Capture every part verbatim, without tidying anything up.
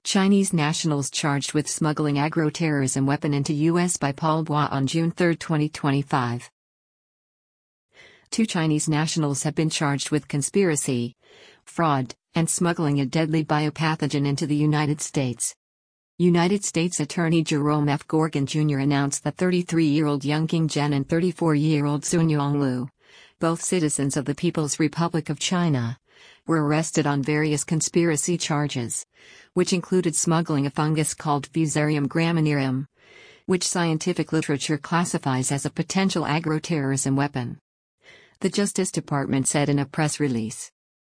Chinese nationals charged with smuggling agro-terrorism weapon into U S by Paul Bois on June third, twenty twenty-five. Two Chinese nationals have been charged with conspiracy, fraud, and smuggling a deadly biopathogen into the United States. United States Attorney Jerome F. Gorgon Junior announced that thirty-three-year-old Yongqing Zhen and thirty-four-year-old Sun Yonglu, both citizens of the People's Republic of China, were arrested on various conspiracy charges, which included smuggling a fungus called Fusarium graminearum, which scientific literature classifies as a potential agro-terrorism weapon. The Justice Department said in a press release.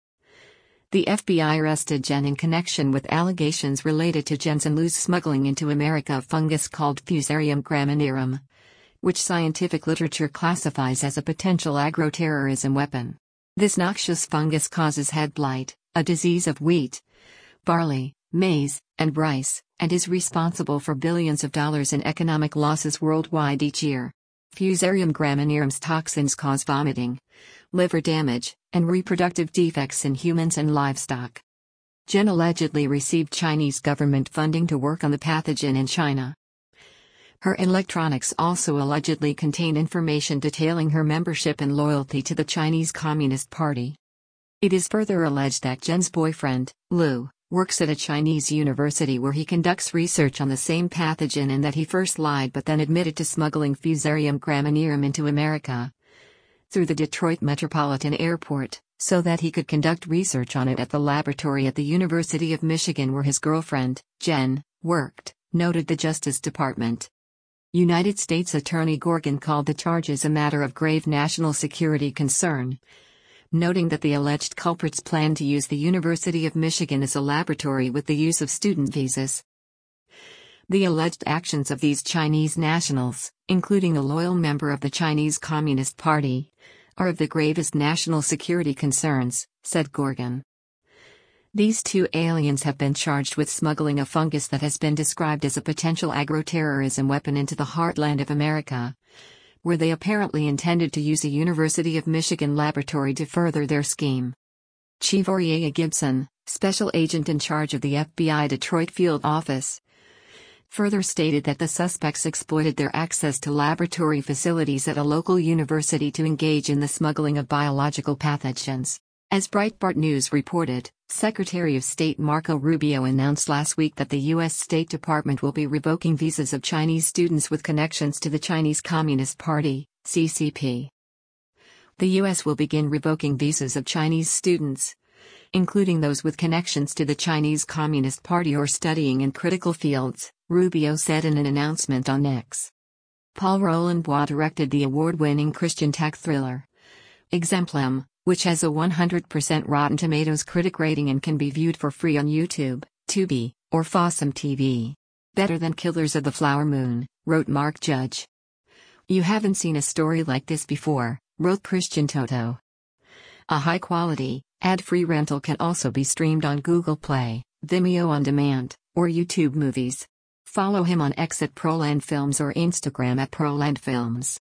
The F B I arrested Zhen in connection with allegations related to Zhen's and Lu's smuggling into America of fungus called Fusarium graminearum, which scientific literature classifies as a potential agro-terrorism weapon. This noxious fungus causes head blight, a disease of wheat, barley, maize, and rice, and is responsible for billions of dollars in economic losses worldwide each year. Fusarium graminearum's toxins cause vomiting, liver damage, and reproductive defects in humans and livestock. Zhen allegedly received Chinese government funding to work on the pathogen in China. Her electronics also allegedly contain information detailing her membership and loyalty to the Chinese Communist Party. It is further alleged that Zhen's boyfriend, Lu, works at a Chinese university where he conducts research on the same pathogen and that he first lied but then admitted to smuggling Fusarium graminearum into America through the Detroit Metropolitan Airport, so that he could conduct research on it at the laboratory at the University of Michigan where his girlfriend, Zhen, worked, noted the Justice Department. United States Attorney Gorgon called the charges a matter of grave national security concern, noting that the alleged culprits plan to use the University of Michigan as a laboratory with the use of student visas. The alleged actions of these Chinese nationals, including a loyal member of the Chinese Communist Party, are of the gravest national security concerns, said Gorgon. These two aliens have been charged with smuggling a fungus that has been described as a potential agro-terrorism weapon into the heartland of America, where they apparently intended to use a University of Michigan laboratory to further their scheme. Chief Oriega Gibson, special agent in charge of the F B I Detroit field office, further stated that the suspects exploited their access to laboratory facilities at a local university to engage in the smuggling of biological pathogens. As Breitbart News reported, Secretary of State Marco Rubio announced last week that the U S State Department will be revoking visas of Chinese students with connections to the Chinese Communist Party, C C P. The U S will begin revoking visas of Chinese students, including those with connections to the Chinese Communist Party or studying in critical fields, Rubio said in an announcement on X. Paul Roland Bois directed the award-winning Christian tech thriller Exemplum, which has a one hundred percent Rotten Tomatoes critic rating and can be viewed for free on YouTube, Tubi, or Fossum T V. Better than Killers of the Flower Moon, wrote Mark Judge. You haven't seen a story like this before, wrote Christian Toto. A high-quality, ad-free rental can also be streamed on Google Play, Vimeo On Demand, or YouTube Movies. Follow him on X at Proland Films or Instagram at Proland Films.